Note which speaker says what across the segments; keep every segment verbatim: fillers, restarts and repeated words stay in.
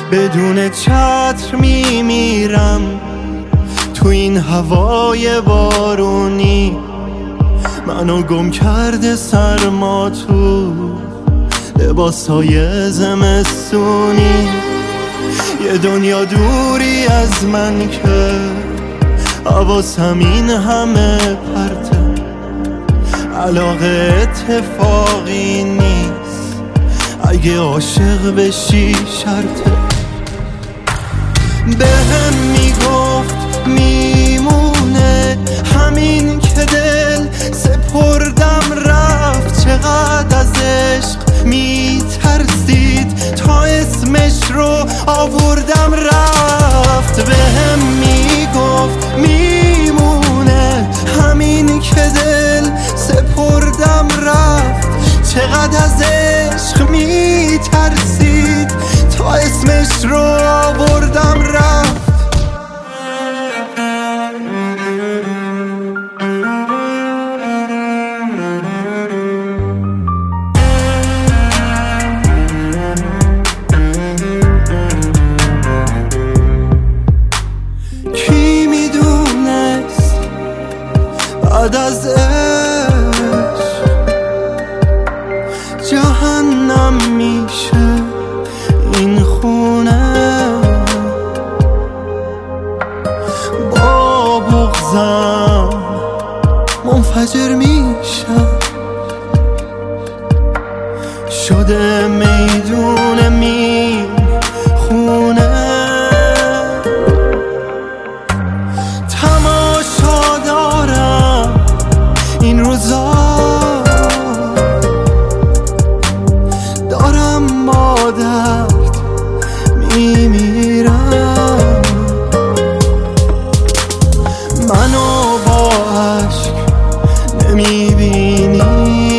Speaker 1: بدون چتر میمیرم تو این هوای بارونی. منو گم کرده سرما تو لباسای زمستونی. یه دنیا دوری از من که حواسم این همه پرته. علاقه اتفاقی نیست، اگه عاشق بشی شرطه. بهم میگفت میمونه همین که دل سپردم رفت. چقدر از عشق میترسید تا اسمش رو آوردم رفت. بهم میگفت میمونه همین که دل سپردم رفت. چقدر از عشق میترسید تا اسمش رو آوردم رفت. کی میدونست بعد از عشق جهنم میشه این خونه. با بغضم منفجر میشه، شده میدون می خونه. تماشا دارم این روزا، دارم با درد میمیرم. منو با عشق نمیبینی،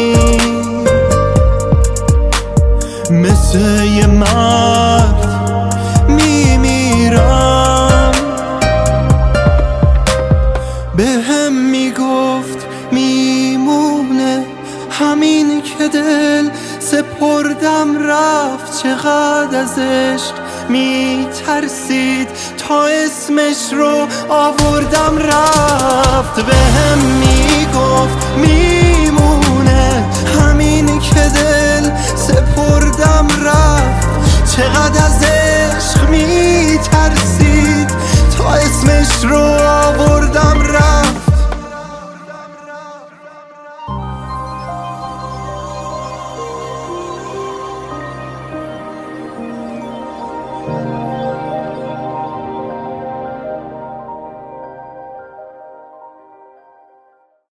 Speaker 1: مثل یه مرد میمیرم. بهم میگفت میمونه همین که دل سپردم رفت. چقدر از عشق میترسید تا اسمش رو آوردم رفت. بهم میگفت میمونه همین که دل سپردم رفت. چقدر از